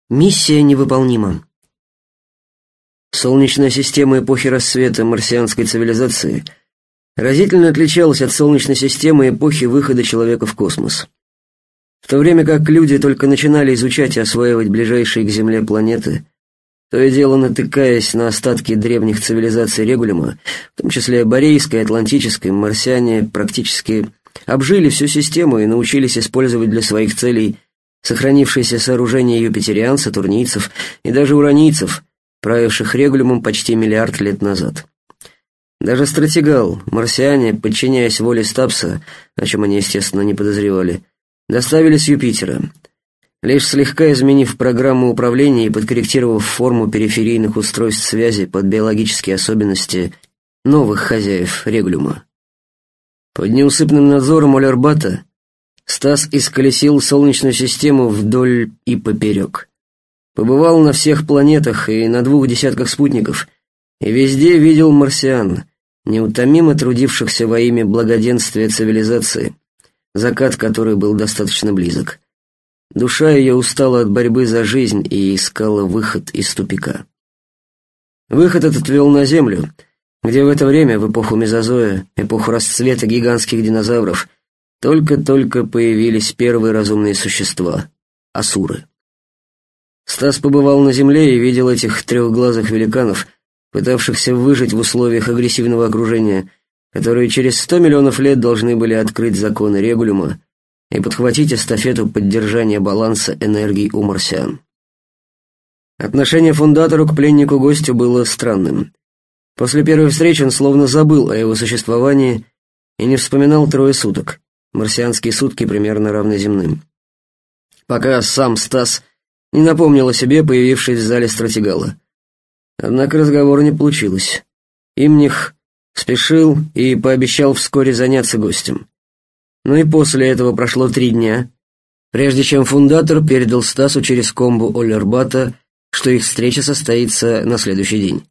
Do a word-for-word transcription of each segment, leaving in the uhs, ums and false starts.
Миссия невыполнима. Солнечная система эпохи рассвета марсианской цивилизации разительно отличалась от Солнечной системы эпохи выхода человека в космос. В то время как люди только начинали изучать и осваивать ближайшие к Земле планеты, то и дело натыкаясь на остатки древних цивилизаций Регулима, в том числе Борейской, Атлантической, марсиане практически обжили всю систему и научились использовать для своих целей сохранившиеся сооружения юпитериан, сатурнийцев и даже уранийцев, правивших Регулимом почти миллиард лет назад. Даже стратегал, марсиане, подчиняясь воле Стапса, о чем они, естественно, не подозревали, доставили с Юпитера, лишь слегка изменив программу управления и подкорректировав форму периферийных устройств связи под биологические особенности новых хозяев Регулима. Под неусыпным надзором Олербата Стас исколесил Солнечную систему вдоль и поперек. Побывал на всех планетах и на двух десятках спутников, и везде видел марсиан, неутомимо трудившихся во имя благоденствия цивилизации, закат которой был достаточно близок. Душа ее устала от борьбы за жизнь и искала выход из тупика. Выход этот вел на Землю, где в это время, в эпоху Мезозоя, эпоху расцвета гигантских динозавров, только-только появились первые разумные существа — асуры. Стас побывал на Земле и видел этих трехглазых великанов, пытавшихся выжить в условиях агрессивного окружения, которые через сто миллионов лет должны были открыть законы Регулима и подхватить эстафету поддержания баланса энергий у марсиан. Отношение фундатору к пленнику-гостю было странным. После первой встречи он словно забыл о его существовании и не вспоминал трое суток. Марсианские сутки примерно равны земным. Пока сам Стас не напомнил о себе, появившись в зале стратегала. Однако разговора не получилось. Имних спешил и пообещал вскоре заняться гостем. Но и после этого прошло три дня, прежде чем фундатор передал Стасу через комбу Олербата, что их встреча состоится на следующий день.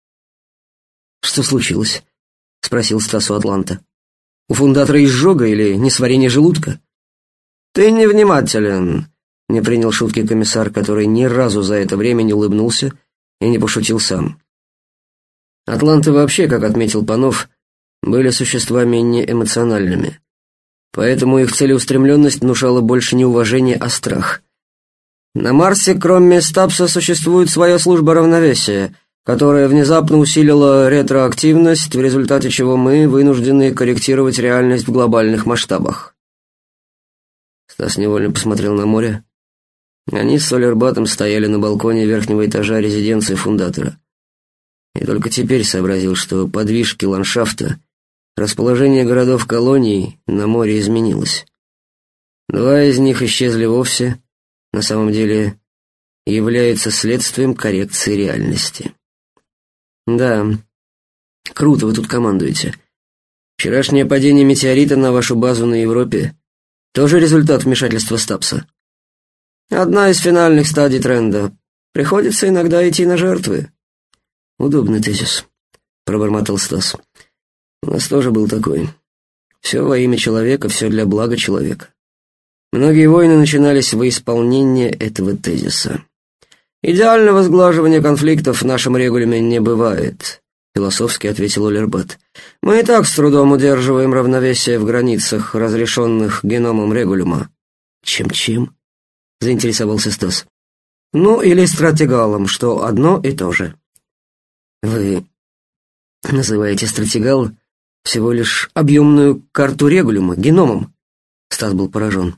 «Что случилось?» — спросил Стас у Атланта. «У фундатора изжога или несварение желудка?» «Ты невнимателен», — не принял шутки комиссар, который ни разу за это время не улыбнулся и не пошутил сам. Атланты вообще, как отметил Панов, были существами неэмоциональными, поэтому их целеустремленность внушала больше не уважение, а страх. «На Марсе, кроме Стапса, существует своя служба равновесия, которая внезапно усилила ретроактивность, в результате чего мы вынуждены корректировать реальность в глобальных масштабах». Стас невольно посмотрел на море. Они с Олербатом стояли на балконе верхнего этажа резиденции фундатора. И только теперь сообразил, что подвижки ландшафта, расположение городов-колоний на море изменилось. Два из них исчезли вовсе, на самом деле являются следствием коррекции реальности. «Да, круто вы тут командуете. Вчерашнее падение метеорита на вашу базу на Европе тоже результат вмешательства Стапса?» «Одна из финальных стадий тренда. Приходится иногда идти на жертвы». «Удобный тезис», — пробормотал Стас. «У нас тоже был такой. Все во имя человека, все для блага человека». Многие войны начинались во исполнение этого тезиса. «Идеального сглаживания конфликтов в нашем Регулиме не бывает», — философски ответил Олербат. «Мы и так с трудом удерживаем равновесие в границах, разрешенных геномом Регулима». «Чем-чем?» — заинтересовался Стас. «Ну, или стратегалом, что одно и то же». «Вы называете стратегал всего лишь объемную карту Регулима, геномом?» Стас был поражен.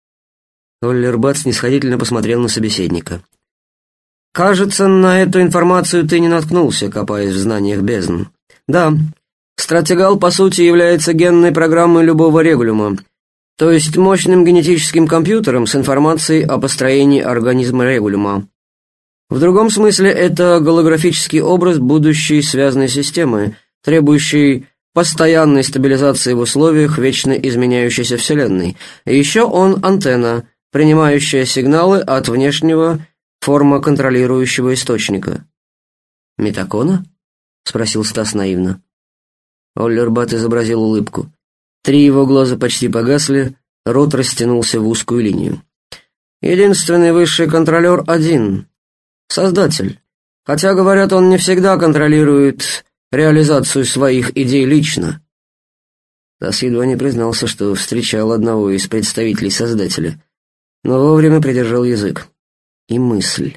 Оллербат снисходительно посмотрел на собеседника. «Кажется, на эту информацию ты не наткнулся, копаясь в знаниях бездн. Да, стратегал, по сути, является генной программой любого Регулима, то есть мощным генетическим компьютером с информацией о построении организма Регулима. В другом смысле это голографический образ будущей связанной системы, требующей постоянной стабилизации в условиях вечно изменяющейся Вселенной. И еще он антенна, принимающая сигналы от внешнего формоконтролирующего источника». «Метакона?» — спросил Стас наивно. Оллербат изобразил улыбку. Три его глаза почти погасли, рот растянулся в узкую линию. Единственный высший контролер один — Создатель. Хотя, говорят, он не всегда контролирует реализацию своих идей лично. Стас едва не признался, что встречал одного из представителей Создателя, но вовремя придержал язык. И мысль.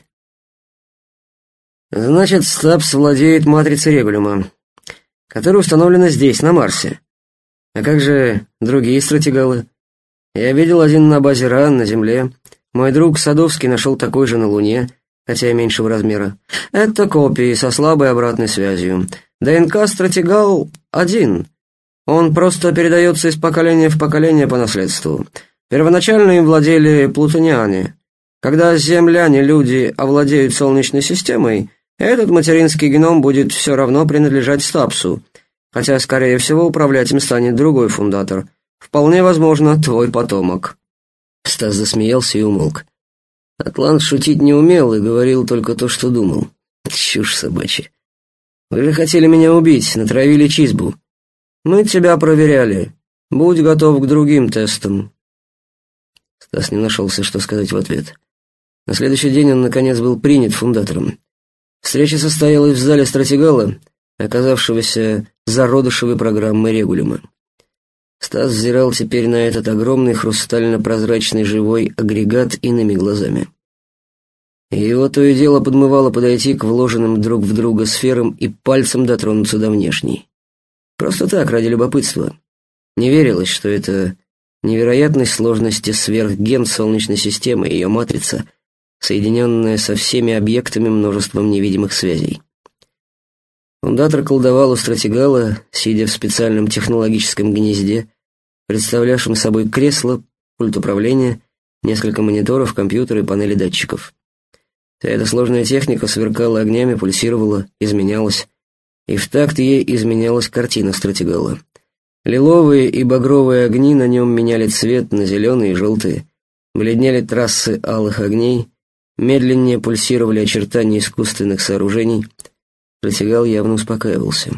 Значит, Стапс владеет матрицей Регулиума, которая установлена здесь, на Марсе. А как же другие стратегалы? Я видел один на базе РАН, на Земле. Мой друг Садовский нашел такой же на Луне, хотя и меньшего размера. Это копии со слабой обратной связью. ДНК-стратегал один. Он просто передается из поколения в поколение по наследству. Первоначально им владели плутониане. Когда земляне, люди, овладеют Солнечной системой, этот материнский геном будет все равно принадлежать Стапсу, хотя, скорее всего, управлять им станет другой фундатор. Вполне возможно, твой потомок». Стас засмеялся и умолк. Атлант шутить не умел и говорил только то, что думал. «Чушь собачья. Вы же хотели меня убить, натравили чизбу. Мы тебя проверяли. Будь готов к другим тестам». Стас не нашелся, что сказать в ответ. На следующий день он, наконец, был принят фундатором. Встреча состоялась в зале стратегала, оказавшегося зародышевой программой Регулиума. Стас взирал теперь на этот огромный хрустально-прозрачный живой агрегат иными глазами. Его то и дело подмывало подойти к вложенным друг в друга сферам и пальцем дотронуться до внешней. Просто так, ради любопытства. Не верилось, что это невероятной сложности сверхген Солнечной системы и ее матрица, соединенная со всеми объектами множеством невидимых связей. Фундатор колдовал у стратегала, сидя в специальном технологическом гнезде, представлявшем собой кресло, пульт управления, несколько мониторов, компьютеры и панели датчиков. Вся эта сложная техника сверкала огнями, пульсировала, изменялась, и в такт ей изменялась картина стратегала. Лиловые и багровые огни на нем меняли цвет на зеленые и желтые, бледнели трассы алых огней, медленнее пульсировали очертания искусственных сооружений. Стратегал явно успокаивался.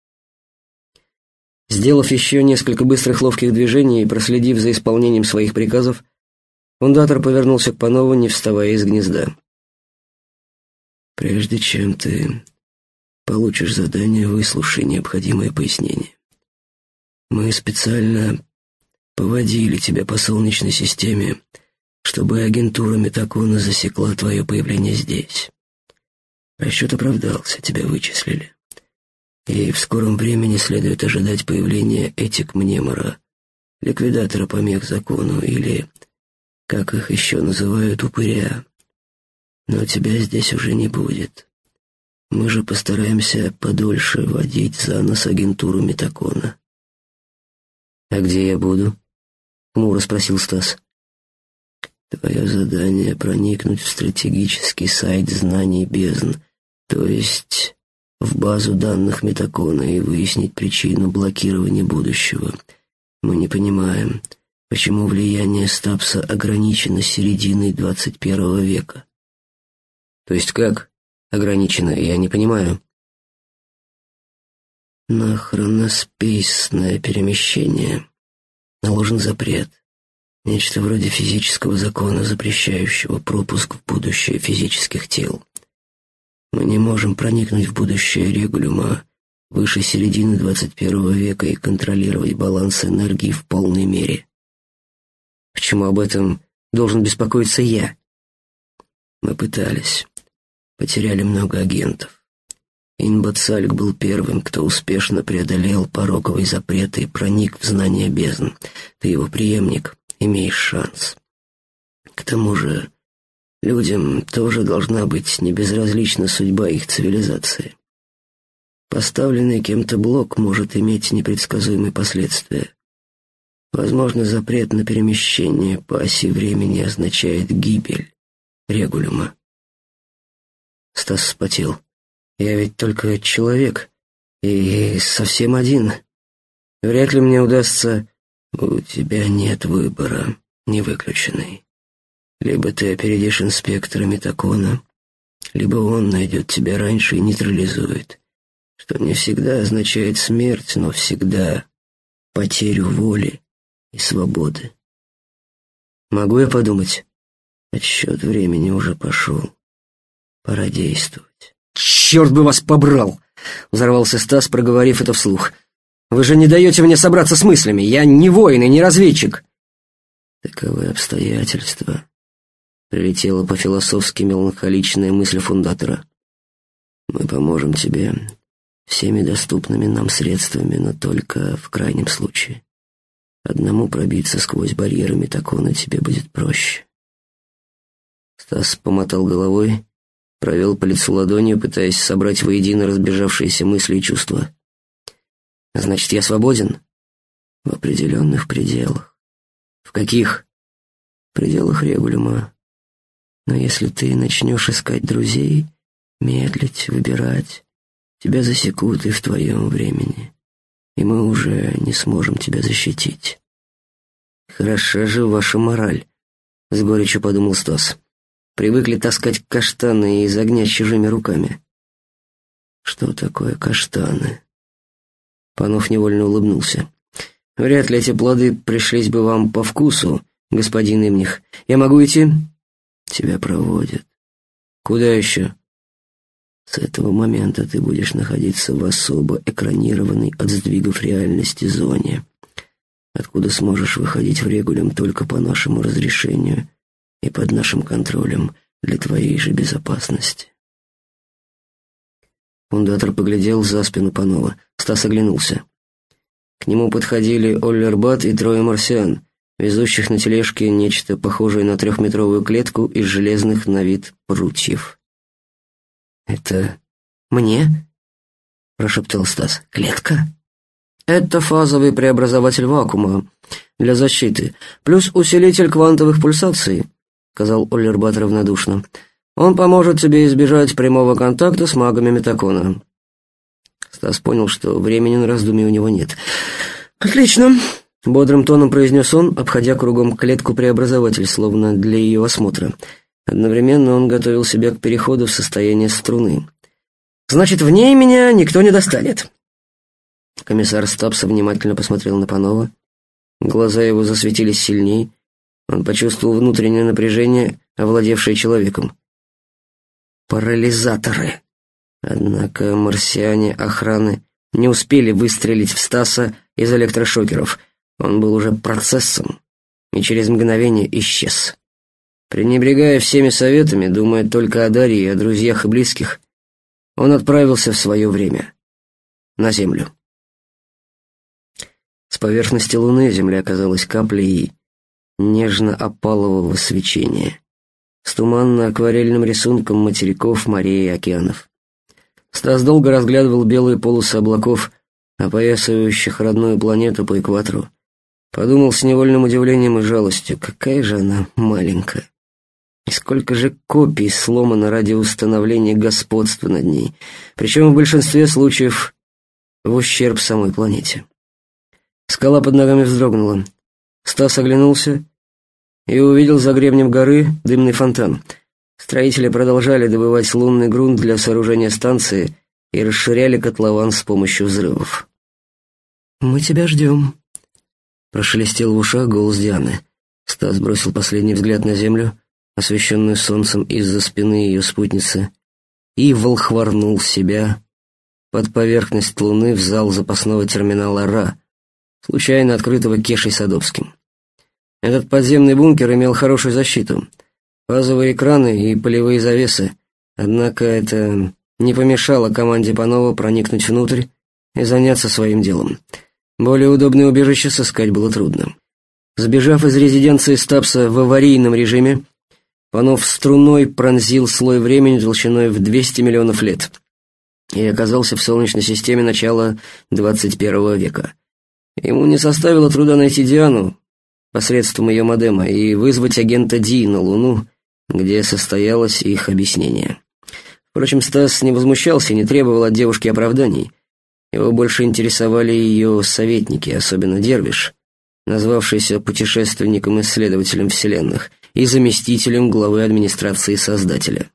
Сделав еще несколько быстрых ловких движений и проследив за исполнением своих приказов, фундатор повернулся к Панову, не вставая из гнезда. «Прежде чем ты получишь задание, выслушай необходимые пояснения. Мы специально поводили тебя по Солнечной системе, чтобы агентура Метакона засекла твое появление здесь. Расчет оправдался, тебя вычислили. И в скором времени следует ожидать появления этик-мнемора, ликвидатора помех закону, или, как их еще называют, упыря. Но тебя здесь уже не будет. Мы же постараемся подольше водить за нос агентуру Метакона». «А где я буду?» — хмуро спросил Стас. «Твое задание — проникнуть в стратегический сайт знаний бездн, то есть в базу данных Метакона, и выяснить причину блокирования будущего. Мы не понимаем, почему влияние Стапса ограничено серединой двадцать первого века». «То есть как ограничено? Я не понимаю». «На хроноспейсное перемещение наложен запрет. Нечто вроде физического закона, запрещающего пропуск в будущее физических тел. Мы не можем проникнуть в будущее Регулиума выше середины двадцать первого века и контролировать баланс энергии в полной мере». «Почему об этом должен беспокоиться я?» «Мы пытались. Потеряли много агентов. Инбацальк был первым, кто успешно преодолел пороковый запрет и проник в знания бездн. Ты его преемник, имеешь шанс. К тому же людям тоже должна быть небезразлична судьба их цивилизации. Поставленный кем-то блок может иметь непредсказуемые последствия. Возможно, запрет на перемещение по оси времени означает гибель Регулиума». Стас вспотел. «Я ведь только человек, и совсем один. Вряд ли мне удастся...» «У тебя нет выбора, не выключенный. Либо ты опередишь инспектора Метакона, либо он найдет тебя раньше и нейтрализует, что не всегда означает смерть, но всегда потерю воли и свободы». «Могу я подумать?» Отсчет времени уже пошел. Пора действовать. «Черт бы вас побрал!» — взорвался Стас, проговорив это вслух. «Вы же не даете мне собраться с мыслями. Я не воин и не разведчик». «Таковы обстоятельства», — прилетела по-философски меланхоличная мысль фундатора. «Мы поможем тебе всеми доступными нам средствами, но только в крайнем случае. Одному пробиться сквозь барьеры Метакона тебе будет проще». Стас помотал головой, провел по лицу ладонью, пытаясь собрать воедино разбежавшиеся мысли и чувства. «Значит, я свободен?» «В определенных пределах». «В каких?» «В пределах регулиума. Но если ты начнешь искать друзей, медлить, выбирать, тебя засекут и в твоем времени, и мы уже не сможем тебя защитить». «Хороша же ваша мораль», — с горечью подумал Стас. «Привыкли таскать каштаны и загнять чужими руками». «Что такое каштаны?» Панов невольно улыбнулся. «Вряд ли эти плоды пришлись бы вам по вкусу, господин Имних. Я могу идти?» «Тебя проводят». «Куда еще?» «С этого момента ты будешь находиться в особо экранированной от сдвигов реальности зоне, откуда сможешь выходить в регулиум только по нашему разрешению и под нашим контролем для твоей же безопасности». Фундатор поглядел за спину Панова. Стас оглянулся. К нему подходили Оллербат и трое марсиан, везущих на тележке нечто похожее на трехметровую клетку из железных на вид прутьев. «Это мне?» — прошептал Стас. «Клетка?» «Это фазовый преобразователь вакуума для защиты, плюс усилитель квантовых пульсаций», — сказал Оллербат равнодушно. «Он поможет тебе избежать прямого контакта с магами Метакона». Стас понял, что времени на раздумье у него нет. «Отлично», — бодрым тоном произнес он, обходя кругом клетку-преобразователь, словно для ее осмотра. Одновременно он готовил себя к переходу в состояние струны. «Значит, в ней меня никто не достанет». Комиссар Стапса внимательно посмотрел на Панова. Глаза его засветились сильней. Он почувствовал внутреннее напряжение, овладевшее человеком. Парализаторы. Однако марсиане охраны не успели выстрелить в Стаса из электрошокеров. Он был уже процессом и через мгновение исчез. Пренебрегая всеми советами, думая только о Дарье и о друзьях и близких, он отправился в свое время на Землю. С поверхности Луны Земля оказалась каплей нежно-опалового свечения, с туманно-акварельным рисунком материков, морей и океанов. Стас долго разглядывал белые полосы облаков, опоясывающих родную планету по экватору. Подумал с невольным удивлением и жалостью, какая же она маленькая. И сколько же копий сломано ради установления господства над ней, причем в большинстве случаев в ущерб самой планете. Скала под ногами вздрогнула. Стас оглянулся и увидел за гребнем горы дымный фонтан. Строители продолжали добывать лунный грунт для сооружения станции и расширяли котлован с помощью взрывов. «Мы тебя ждем», — прошелестел в ушах голос Дианы. Стас бросил последний взгляд на землю, освещенную солнцем из-за спины ее спутницы, и волхварнул себя под поверхность Луны в зал запасного терминала Ра, случайно открытого Кешей Садовским. Этот подземный бункер имел хорошую защиту, фазовые экраны и полевые завесы, однако это не помешало команде Панова проникнуть внутрь и заняться своим делом. Более удобное убежище сыскать было трудно. Сбежав из резиденции Стапса в аварийном режиме, Панов струной пронзил слой времени толщиной в двести миллионов лет и оказался в Солнечной системе начала двадцать первого века. Ему не составило труда найти Диану посредством ее модема и вызвать агента Ди на Луну, где состоялось их объяснение. Впрочем, Стас не возмущался и не требовал от девушки оправданий. Его больше интересовали ее советники, особенно Дервиш, назвавшийся путешественником-исследователем вселенных и заместителем главы администрации Создателя.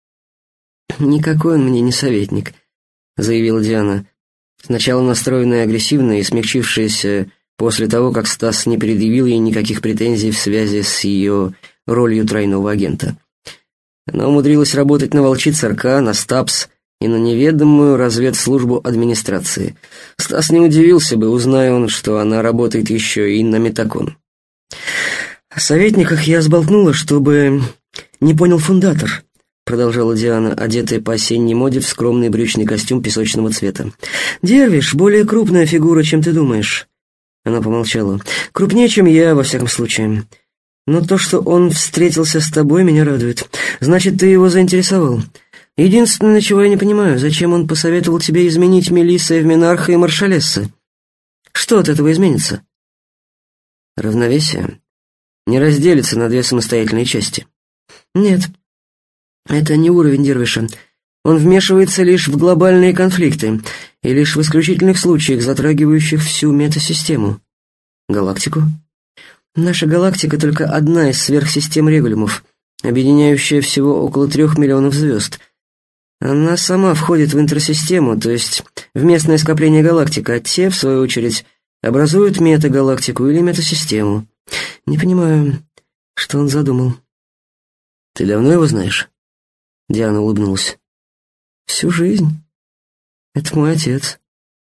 «Никакой он мне не советник», — заявила Диана, сначала настроенная агрессивно и смягчившаяся после того, как Стас не предъявил ей никаких претензий в связи с ее ролью тройного агента. Она умудрилась работать на волчиц эр ка, на стапс и на неведомую разведслужбу администрации. Стас не удивился бы, узная он, что она работает еще и на Метакон. «О советниках я сболтнула, чтобы не понял фундатор», — продолжала Диана, одетая по осенней моде в скромный брючный костюм песочного цвета. «Дервиш — более крупная фигура, чем ты думаешь». Она помолчала. «Крупнее, чем я, во всяком случае. Но то, что он встретился с тобой, меня радует. Значит, ты его заинтересовал. Единственное, чего я не понимаю, зачем он посоветовал тебе изменить Мелисса, Эвменарха и Маршалесса? Что от этого изменится?» «Равновесие не разделится на две самостоятельные части». «Нет, это не уровень Дервиша. Он вмешивается лишь в глобальные конфликты и лишь в исключительных случаях, затрагивающих всю метасистему». «Галактику?» «Наша галактика только одна из сверхсистем регулимов, объединяющая всего около трех миллионов звезд. Она сама входит в интерсистему, то есть в местное скопление галактик, а те, в свою очередь, образуют метагалактику или метасистему. Не понимаю, что он задумал». «Ты давно его знаешь?» Диана улыбнулась. «Всю жизнь. Это мой отец».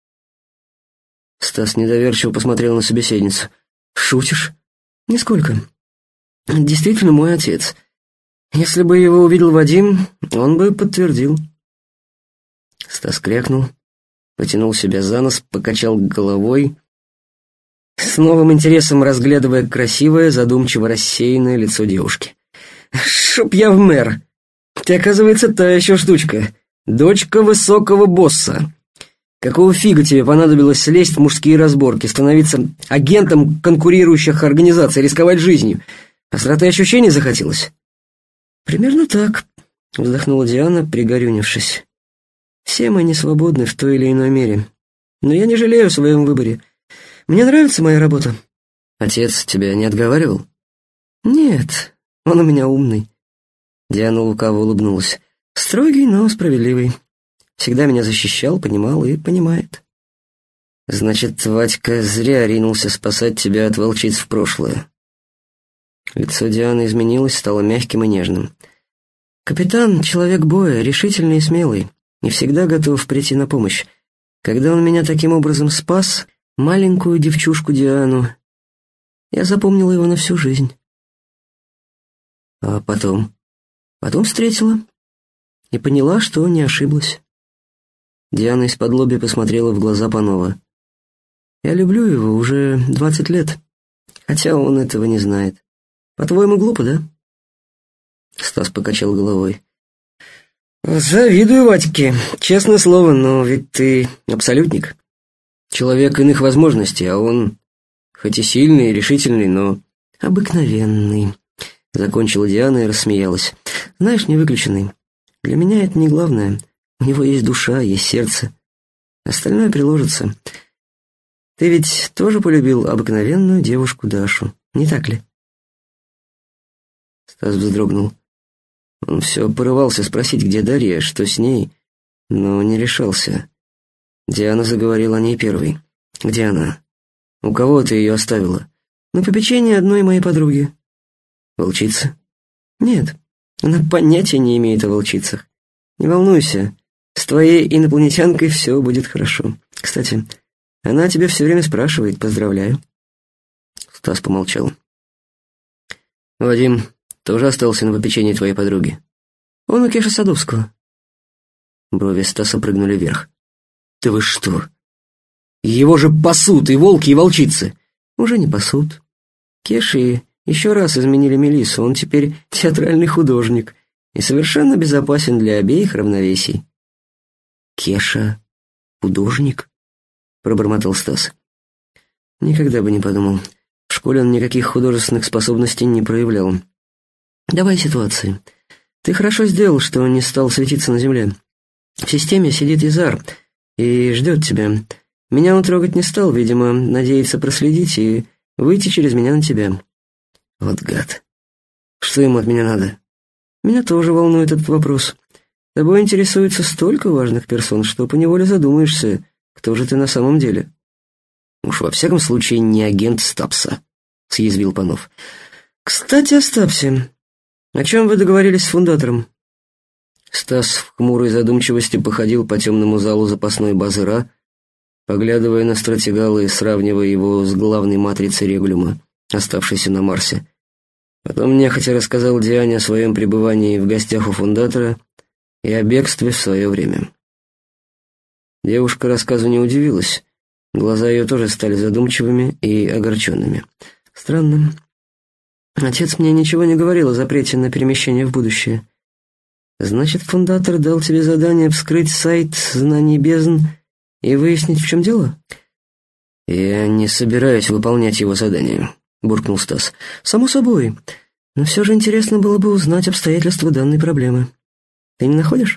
Стас недоверчиво посмотрел на собеседницу. «Шутишь?» «Нисколько. Действительно мой отец. Если бы его увидел Вадим, он бы подтвердил». Стас крякнул, потянул себя за нос, покачал головой, с новым интересом разглядывая красивое, задумчиво рассеянное лицо девушки. «Чтоб я в мэр! Ты, оказывается, та еще штучка. Дочка высокого босса. Какого фига тебе понадобилось лезть в мужские разборки, становиться агентом конкурирующих организаций, рисковать жизнью? Остроты ощущений захотелось?» «Примерно так», — вздохнула Диана, пригорюнившись. «Все мы не свободны в той или иной мере. Но я не жалею о своем выборе. Мне нравится моя работа». «Отец тебя не отговаривал?» «Нет, он у меня умный». Диана лукаво улыбнулась. «Строгий, но справедливый. Всегда меня защищал, понимал и понимает». «Значит, Вадька зря ринулся спасать тебя от волчиц в прошлое». Лицо Дианы изменилось, стало мягким и нежным. «Капитан — человек боя, решительный и смелый, и всегда готов прийти на помощь. Когда он меня таким образом спас, маленькую девчушку Диану, я запомнила его на всю жизнь». «А потом?» «Потом встретила и поняла, что не ошиблась». Диана из-под-лобья посмотрела в глаза Панова. «Я люблю его уже двадцать лет, хотя он этого не знает. По-твоему, глупо, да?» Стас покачал головой. «Завидую Вадьке, честное слово, но ведь ты абсолютник. Человек иных возможностей, а он, хоть и сильный, и решительный, но обыкновенный», — закончила Диана и рассмеялась. «Знаешь, не выключенный. Для меня это не главное. У него есть душа, есть сердце. Остальное приложится. Ты ведь тоже полюбил обыкновенную девушку Дашу, не так ли?» Стас вздрогнул. Он все порывался спросить, где Дарья, что с ней, но не решался. Диана заговорила о ней первой. «Где она? У кого ты ее оставила?» «На попечении одной моей подруги». «Волчица?» «Нет, она понятия не имеет о волчицах. Не волнуйся, с твоей инопланетянкой все будет хорошо. Кстати, она тебя все время спрашивает, поздравляю». Стас помолчал. «Вадим тоже остался на попечении твоей подруги?» «Он у Кеши Садовского». Брови Стаса прыгнули вверх. «Да вы что? Его же пасут и волки, и волчицы!» «Уже не пасут. Кеши еще раз изменили Мелиссу, он теперь театральный художник и совершенно безопасен для обеих равновесий». «Кеша художник?» — пробормотал Стас. «Никогда бы не подумал. В школе он никаких художественных способностей не проявлял. Давай ситуации. Ты хорошо сделал, что не стал светиться на земле. В системе сидит Изар и ждет тебя. Меня он трогать не стал, видимо, надеется проследить и выйти через меня на тебя». «Вот гад. Что ему от меня надо?» «Меня тоже волнует этот вопрос. Тобой интересуется столько важных персон, что поневоле задумаешься, кто же ты на самом деле». «Уж во всяком случае не агент Стапса», — съязвил Панов. Кстати, о Стапсе. О чем вы договорились с фундатором? Стас в хмурой задумчивости походил по темному залу запасной базы Ра, поглядывая на стратегала и сравнивая его с главной матрицей Регулюма, оставшейся на Марсе. Потом нехотя рассказал Диане о своем пребывании в гостях у фундатора и о бегстве в свое время. Девушка рассказу не удивилась. Глаза ее тоже стали задумчивыми и огорченными. Странно. Отец мне ничего не говорил о запрете на перемещение в будущее. Значит, фундатор дал тебе задание вскрыть сайт знаний бездн и выяснить, в чем дело? Я не собираюсь выполнять его задание, буркнул Стас. Само собой. Но все же интересно было бы узнать обстоятельства данной проблемы. Ты не находишь?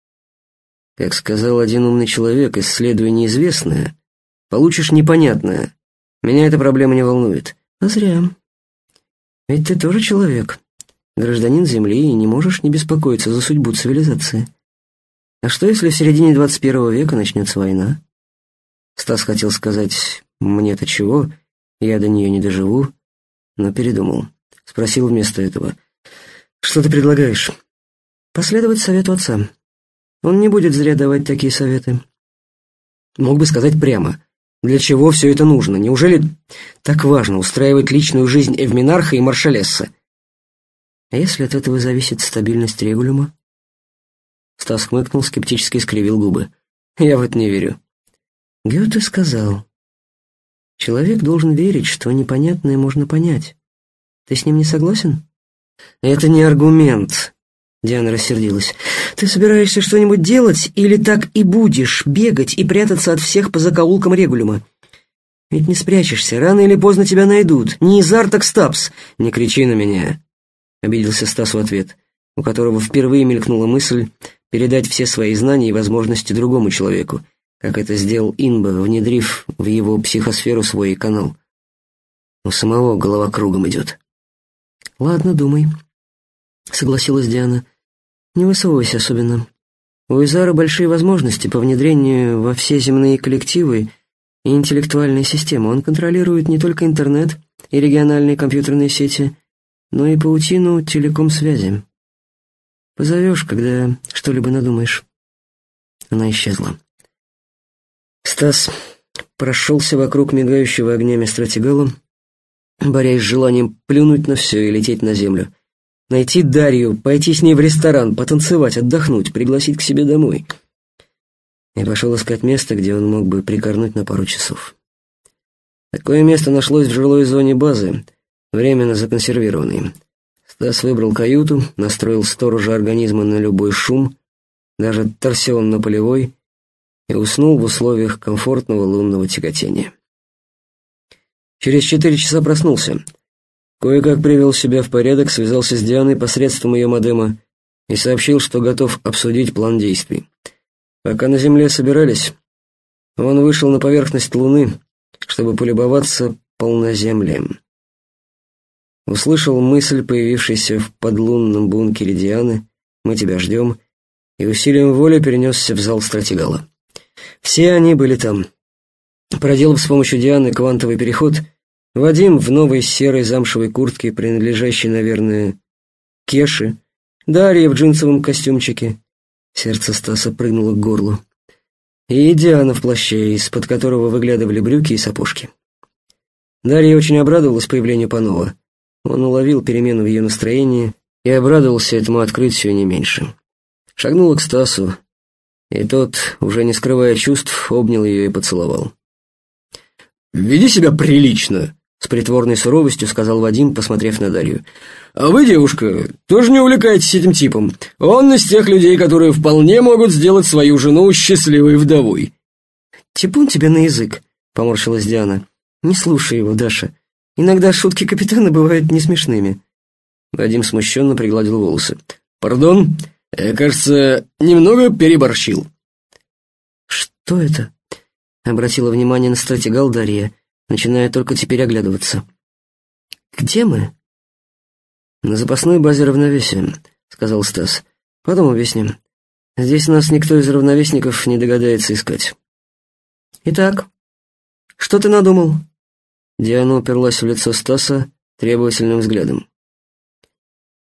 Как сказал один умный человек, исследуй неизвестное, получишь непонятное. Меня эта проблема не волнует. А зря. Ведь ты тоже человек, гражданин Земли, и не можешь не беспокоиться за судьбу цивилизации. А что, если в середине двадцать первого века начнется война? Стас хотел сказать «мне-то чего, я до нее не доживу», но передумал. Спросил вместо этого: «Что ты предлагаешь?» «Последовать совету отца. Он не будет зря давать такие советы». Мог бы сказать прямо: для чего все это нужно? Неужели так важно устраивать личную жизнь Эвминарха и Маршалесса? А если от этого зависит стабильность Регулюма? Стас хмыкнул, скептически скривил губы. Я в это не верю. Гёте сказал: человек должен верить, что непонятное можно понять. Ты с ним не согласен? Это не аргумент. Диана рассердилась. «Ты собираешься что-нибудь делать, или так и будешь бегать и прятаться от всех по закоулкам Регулюма? Ведь не спрячешься, рано или поздно тебя найдут. Не Изар, так Стапс!» «Не кричи на меня!» — обиделся Стас в ответ, у которого впервые мелькнула мысль передать все свои знания и возможности другому человеку, как это сделал Инба, внедрив в его психосферу свой канал. У самого голова кругом идет. «Ладно, думай», — согласилась Диана. «Не высовывайся особенно. У Изара большие возможности по внедрению во все земные коллективы и интеллектуальные системы. Он контролирует не только интернет и региональные компьютерные сети, но и паутину телеком-связи. Позовешь, когда что-либо надумаешь». Она исчезла. Стас прошелся вокруг мигающего огнями стратегала, борясь с желанием плюнуть на все и лететь на землю. Найти Дарью, пойти с ней в ресторан, потанцевать, отдохнуть, пригласить к себе домой. И пошел искать место, где он мог бы прикорнуть на пару часов. Такое место нашлось в жилой зоне базы, временно законсервированной. Стас выбрал каюту, настроил сторожа организма на любой шум, даже торсион на полевой, и уснул в условиях комфортного лунного тяготения. Через четыре часа проснулся. Кое-как привел себя в порядок, связался с Дианой посредством ее модема и сообщил, что готов обсудить план действий. Пока на Земле собирались, он вышел на поверхность Луны, чтобы полюбоваться полноземлем. Услышал мысль, появившаяся в подлунном бункере Дианы: «Мы тебя ждем», и усилием воли перенесся в зал стратегала. Все они были там. Проделав с помощью Дианы квантовый переход, Вадим в новой серой замшевой куртке, принадлежащей, наверное, Кеше, Дарья в джинсовом костюмчике. Сердце Стаса прыгнуло к горлу. И Диана в плаще, из-под которого выглядывали брюки и сапожки. Дарья очень обрадовалась появлению Панова. Он уловил перемену в ее настроении и обрадовался этому открытию не меньше. Шагнула к Стасу, и тот, уже не скрывая чувств, обнял ее и поцеловал. «Веди себя прилично», — с притворной суровостью сказал Вадим, посмотрев на Дарью. «А вы, девушка, тоже не увлекайтесь этим типом. Он из тех людей, которые вполне могут сделать свою жену счастливой вдовой». «Типун тебе на язык», — поморщилась Диана. «Не слушай его, Даша. Иногда шутки капитана бывают не смешными». Вадим смущенно пригладил волосы. «Пардон, я, кажется, немного переборщил». «Что это?» — обратила внимание на стратегал Дарья, начиная только теперь оглядываться. «Где мы?» «На запасной базе равновесия», — сказал Стас. «Потом объясним. Здесь нас никто из равновесников не догадается искать». «Итак, что ты надумал?» Диана уперлась в лицо Стаса требовательным взглядом.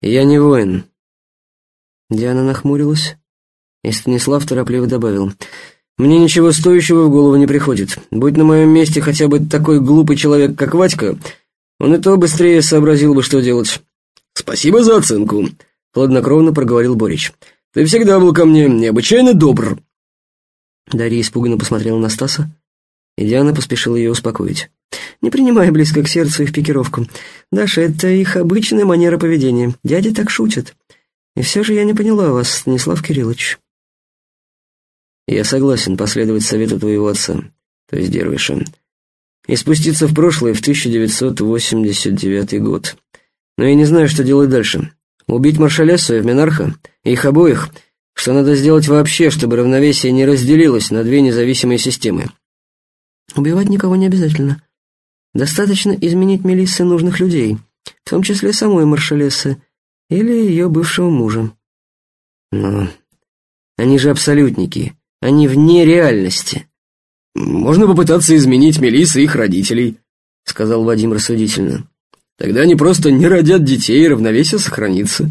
«Я не воин». Диана нахмурилась, и Станислав торопливо добавил: «Мне ничего стоящего в голову не приходит. Будь на моем месте хотя бы такой глупый человек, как Вадька, он и то быстрее сообразил бы, что делать». «Спасибо за оценку», — хладнокровно проговорил Борич. «Ты всегда был ко мне необычайно добр». Дарья испуганно посмотрела на Стаса, и Диана поспешила ее успокоить. «Не принимай близко к сердцу их пикировку. Даша, это их обычная манера поведения. Дяди так шутят. И все же я не поняла вас, Станислав Кириллович». «Я согласен последовать совету твоего отца, то есть Дервиша, и спуститься в прошлое в тысяча девятьсот восемьдесят девятый год. Но я не знаю, что делать дальше. Убить Маршалессу и Эвменарха, их обоих, что надо сделать вообще, чтобы равновесие не разделилось на две независимые системы». «Убивать никого не обязательно. Достаточно изменить Мелиссе нужных людей, в том числе самой Маршалессы или ее бывшего мужа». «Но они же абсолютники, они вне реальности». «Можно попытаться изменить Мелиссы и их родителей», — сказал Вадим рассудительно. «Тогда они просто не родят детей, и равновесие сохранится».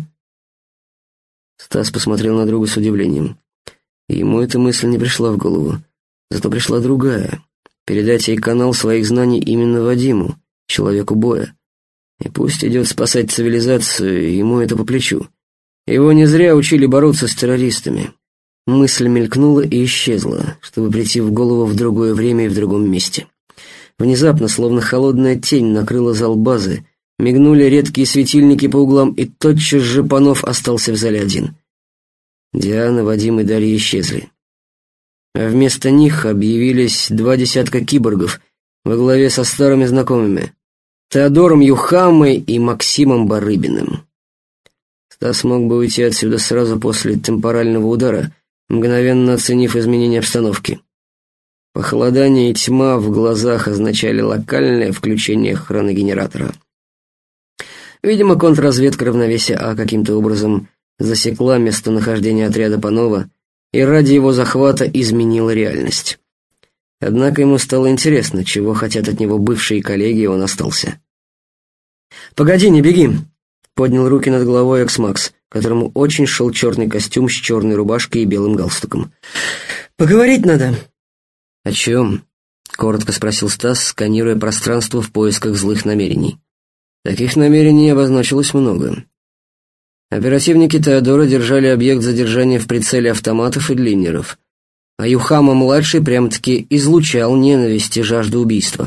Стас посмотрел на друга с удивлением. Ему эта мысль не пришла в голову, зато пришла другая — передать ей канал своих знаний именно Вадиму, человеку боя. И пусть идет спасать цивилизацию, ему это по плечу. Его не зря учили бороться с террористами. Мысль мелькнула и исчезла, чтобы прийти в голову в другое время и в другом месте. Внезапно, словно холодная тень, накрыла зал базы, мигнули редкие светильники по углам, и тотчас же Панов остался в зале один. Диана, Вадим и Дарья исчезли. А вместо них объявились два десятка киборгов во главе со старыми знакомыми — Теодором Юхамой и Максимом Барыбиным. Стас мог бы уйти отсюда сразу после темпорального удара, мгновенно оценив изменение обстановки. Похолодание и тьма в глазах означали локальное включение хроногенератора. Видимо, контрразведка равновесия А каким-то образом засекла местонахождение отряда Панова и ради его захвата изменила реальность. Однако ему стало интересно, чего хотят от него бывшие коллеги, и он остался. «Погоди, не беги!» — поднял руки над головой Экс-Макс, которому очень шел черный костюм с черной рубашкой и белым галстуком. «Поговорить надо». «О чем?» — коротко спросил Стас, сканируя пространство в поисках злых намерений. Таких намерений обозначилось много. Оперативники Теодора держали объект задержания в прицеле автоматов и длиннеров, а Юхама-младший прям-таки излучал ненависть и жажду убийства.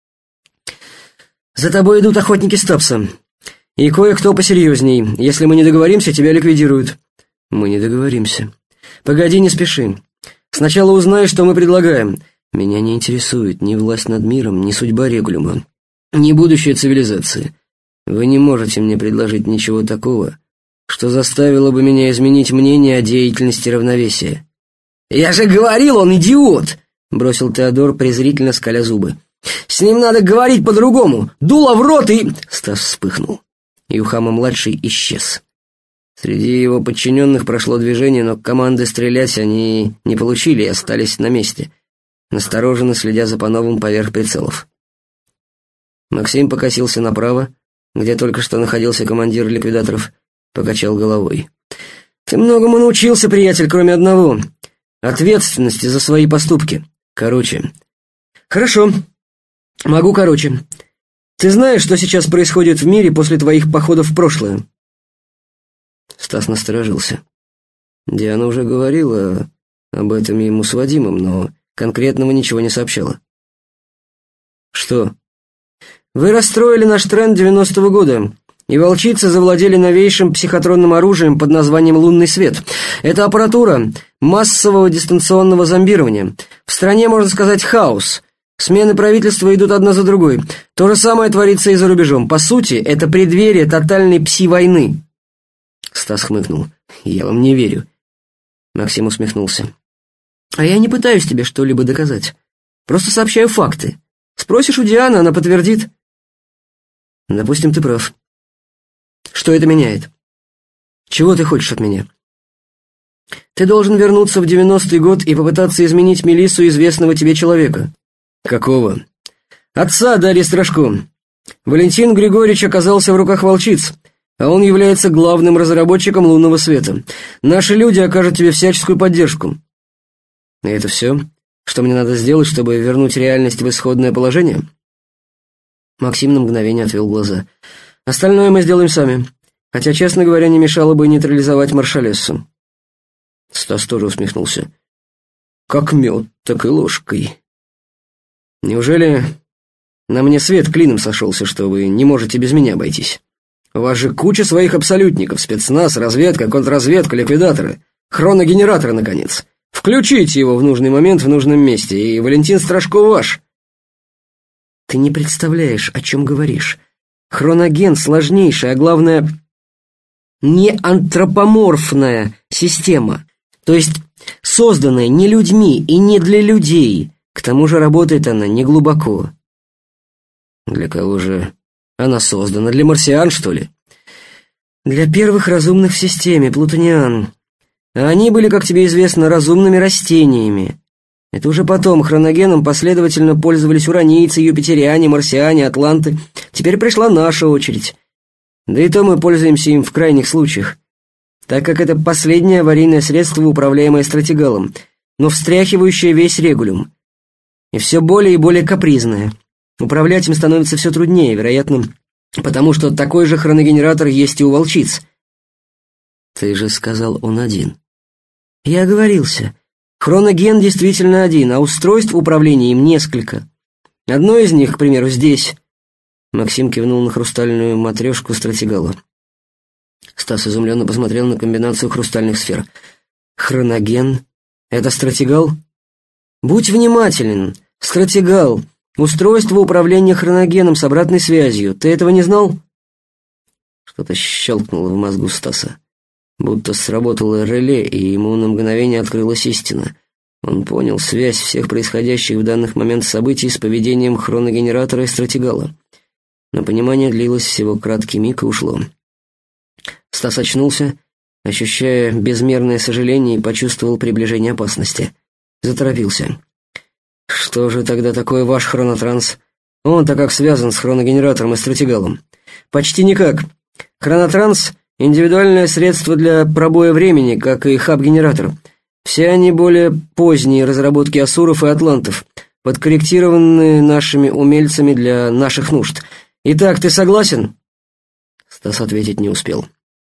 «За тобой идут охотники Стапса. И кое-кто посерьезней. Если мы не договоримся, тебя ликвидируют». «Мы не договоримся». «Погоди, не спеши. Сначала узнай, что мы предлагаем». «Меня не интересует ни власть над миром, ни судьба Регулюма, ни будущее цивилизации. Вы не можете мне предложить ничего такого, что заставило бы меня изменить мнение о деятельности равновесия». «Я же говорил, он идиот!» — бросил Теодор, презрительно скаля зубы. «С ним надо говорить по-другому! Дуло в рот и...» Стас вспыхнул. Юхама-младший исчез. Среди его подчиненных прошло движение, но команды стрелять они не получили и остались на месте, настороженно следя за Пановым поверх прицелов. Максим покосился направо, где только что находился командир ликвидаторов, покачал головой. «Ты многому научился, приятель, кроме одного — ответственности за свои поступки. Короче». «Хорошо. Могу короче. Ты знаешь, что сейчас происходит в мире после твоих походов в прошлое?» Стас насторожился. Диана уже говорила об этом ему с Вадимом, но конкретного ничего не сообщала. «Что?» «Вы расстроили наш тренд девяностого года, и волчицы завладели новейшим психотронным оружием под названием «Лунный свет». Это аппаратура массового дистанционного зомбирования. В стране, можно сказать, хаос. Смены правительства идут одна за другой. То же самое творится и за рубежом. По сути, это преддверие тотальной пси-войны». Стас хмыкнул. «Я вам не верю». Максим усмехнулся. «А я не пытаюсь тебе что-либо доказать. Просто сообщаю факты. Спросишь у Дианы, она подтвердит». «Допустим, ты прав. Что это меняет? Чего ты хочешь от меня? Ты должен вернуться в девяностый год и попытаться изменить Мелиссу известного тебе человека». «Какого?» «Отца Дарьи Страшко. Валентин Григорьевич оказался в руках волчиц. а он является главным разработчиком лунного света. Наши люди окажут тебе всяческую поддержку». «И это все, что мне надо сделать, чтобы вернуть реальность в исходное положение?» Максим на мгновение отвел глаза. «Остальное мы сделаем сами. Хотя, честно говоря, не мешало бы нейтрализовать маршалессу». Стас тоже усмехнулся. «Как мед, так и ложкой. Неужели на мне свет клином сошелся, что вы не можете без меня обойтись? У вас же куча своих абсолютников, спецназ, разведка, контрразведка, ликвидаторы, хроногенераторы, наконец. Включите его в нужный момент в нужном месте, и Валентин Страшко ваш». «Ты не представляешь, о чем говоришь. Хроноген — сложнейшая, а главное, не антропоморфная система, то есть созданная не людьми и не для людей. К тому же работает она не глубоко». «Для кого же она создана? Для марсиан, что ли?» «Для первых разумных в системе, плутониан. А они были, как тебе известно, разумными растениями. Это уже потом хроногеном последовательно пользовались уранийцы, юпитериане, марсиане, атланты. Теперь пришла наша очередь. Да и то мы пользуемся им в крайних случаях, так как это последнее аварийное средство, управляемое стратегалом, но встряхивающее весь регулюм. И все более и более капризное. Управлять им становится все труднее, вероятно, потому что такой же хроногенератор есть и у волчиц». «Ты же сказал, он один». «Я оговорился. Хроноген действительно один, а устройств управления им несколько. Одно из них, к примеру, здесь». Максим кивнул на хрустальную матрешку стратегала. Стас изумленно посмотрел на комбинацию хрустальных сфер. «Хроноген? Это стратегал?» «Будь внимателен. Стратегал. Устройство управления хроногеном с обратной связью. Ты этого не знал?» Что-то щелкнуло в мозгу Стаса. Будто сработало реле, и ему на мгновение открылась истина. Он понял связь всех происходящих в данный момент событий с поведением хроногенератора и стратегала. Но понимание длилось всего краткий миг и ушло. Стас очнулся, ощущая безмерное сожаление, и почувствовал приближение опасности. Заторопился. «Что же тогда такое ваш хронотранс? Он-то как связан с хроногенератором и стратегалом?» «Почти никак. Хронотранс — индивидуальное средство для пробоя времени, как и хаб-генератор. Все они более поздние разработки асуров и атлантов, подкорректированные нашими умельцами для наших нужд. Итак, ты согласен?» Стас ответить не успел.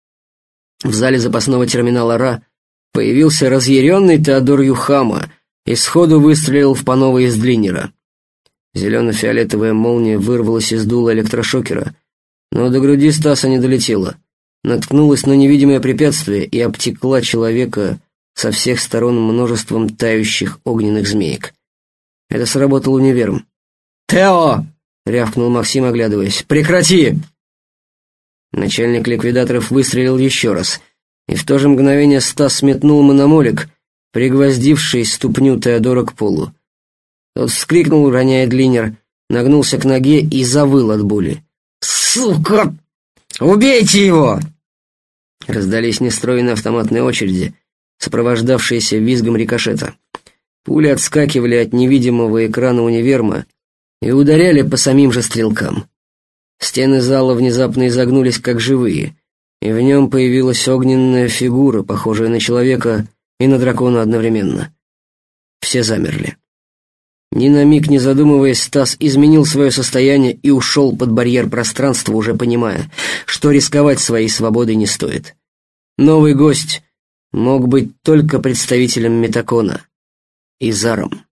В зале запасного терминала Ра появился разъяренный Теодор Юхама и сходу выстрелил в Панова из длиннера. Зелено-фиолетовая молния вырвалась из дула электрошокера, но до груди Стаса не долетела, наткнулась на невидимое препятствие и обтекла человека со всех сторон множеством тающих огненных змеек. Это сработал универм. «Тео!» — рявкнул Максим, оглядываясь. «Прекрати!» Начальник ликвидаторов выстрелил еще раз, и в то же мгновение Стас сметнул мономолик, пригвоздивший ступню Теодора к полу. Тот вскрикнул, роняя длиннер, нагнулся к ноге и завыл от боли. «Сука! Убейте его!» Раздались нестройные автоматные очереди, сопровождавшиеся визгом рикошета. Пули отскакивали от невидимого экрана универма и ударяли по самим же стрелкам. Стены зала внезапно изогнулись, как живые, и в нем появилась огненная фигура, похожая на человека и на дракона одновременно. Все замерли. Ни на миг не задумываясь, Стас изменил свое состояние и ушел под барьер пространства, уже понимая, что рисковать своей свободой не стоит. Новый гость мог быть только представителем Метакона и Заром.